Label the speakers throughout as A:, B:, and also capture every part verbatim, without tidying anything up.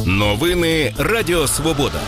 A: Новини Радіо Свобода.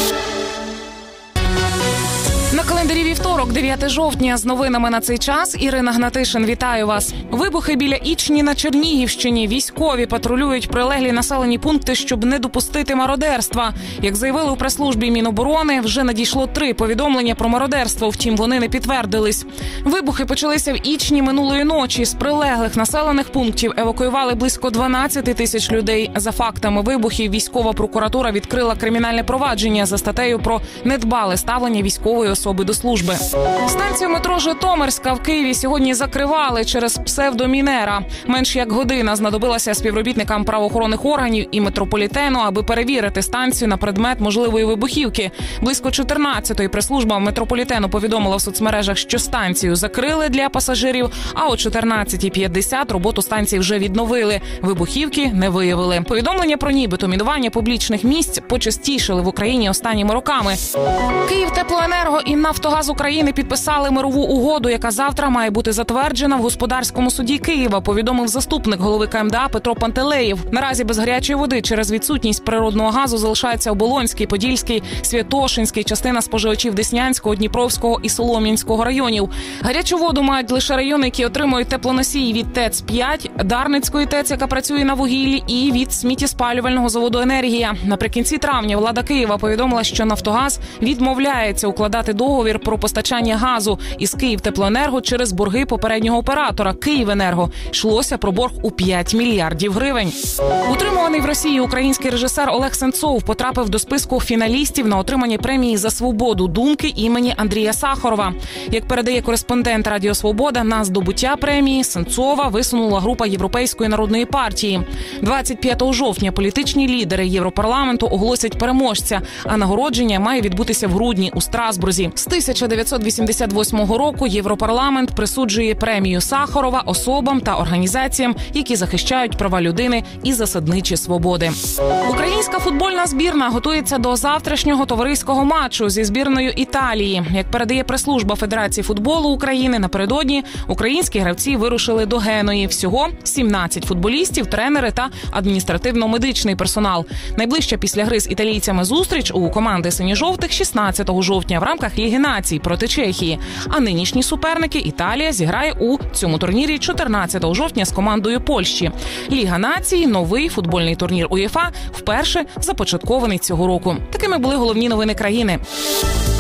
B: На календарі вівторок, дев'яте жовтня. З новинами на цей час Ірина Гнатишин. Вітаю вас. Вибухи біля Ічні на Чернігівщині. Військові патрулюють прилеглі населені пункти, щоб не допустити мародерства. Як заявили у прес-службі Міноборони, вже надійшло три повідомлення про мародерство, втім вони не підтвердились. Вибухи почалися в Ічні минулої ночі. З прилеглих населених пунктів евакуювали близько дванадцять тисяч людей. За фактами вибухів військова прокуратура відкрила кримінальне провадження за статтею про недбале ставлення військової особи до служби. Станцію метро Житомирська в Києві сьогодні закривали через псевдомінера. Менш як година знадобилася співробітникам правоохоронних органів і метрополітену, аби перевірити станцію на предмет можливої вибухівки. Близько чотирнадцятої прес-служба метрополітену повідомила в соцмережах, що станцію закрили для пасажирів, а о чотирнадцятій п'ятдесят роботу станції вже відновили. Вибухівки не виявили. Повідомлення про нібито мінування публічних місць почастішили в Україні останніми роками. Київтеплоенерго і Нафтогаз України підписали мирову угоду, яка завтра має бути затверджена в господарському суді Києва, повідомив заступник голови КМДА Петро Пантелеєв. Наразі без гарячої води через відсутність природного газу залишається Оболонський, Подільський, Святошинський, частина споживачів Деснянського, Дніпровського і Солом'янського районів. Гарячу воду мають лише райони, які отримують теплоносії від ТЕЦ п'ять, Дарницької ТЕЦ, яка працює на вугіллі, і від сміттєспалювального заводу «Енергія». Наприкінці травня влада Києва повідомила, що Нафтогаз відмовляється укладати договір про постачання газу із Київтеплоенерго через борги попереднього оператора Київенерго. Йшлося про борг у п'ять мільярдів гривень. Утримуваний в Росії український режисер Олег Сенцов потрапив до списку фіналістів на отримання премії за свободу думки імені Андрія Сахарова. Як передає кореспондент Радіо Свобода, на здобуття премії Сенцова висунула група Європейської народної партії. двадцять п'ятого жовтня політичні лідери Європарламенту оголосять переможця, а нагородження має відбутися в грудні у Страсбурзі. З тисяча дев'ятсот вісімдесят восьмого року Європарламент присуджує премію Сахарова особам та організаціям, які захищають права людини і засадничі свободи. Українська футбольна збірна готується до завтрашнього товариського матчу зі збірною Італії. Як передає прес-служба Федерації футболу України, напередодні українські гравці вирушили до Геної. Всього сімнадцять футболістів, тренери та адміністративно-медичний персонал. Найближча після гри з італійцями зустріч у команди синьо-жовтих шістнадцятого жовтня в рамках Ліги націй проти Чехії. А нинішні суперники Італія зіграє у цьому турнірі чотирнадцятого жовтня з командою Польщі. Ліга націй – новий футбольний турнір УЄФА, вперше започаткований цього року. Такими були головні новини країни.